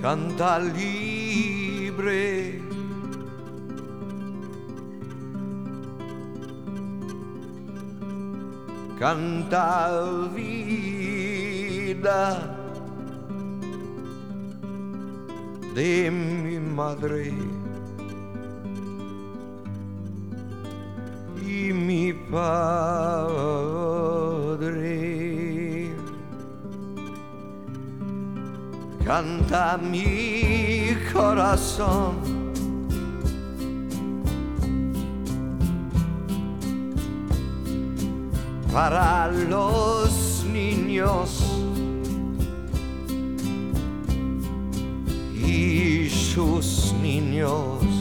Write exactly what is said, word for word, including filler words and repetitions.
canta libre. Canta vida de mi madre y mi padre. Canta mi corazón para los niños y sus niños.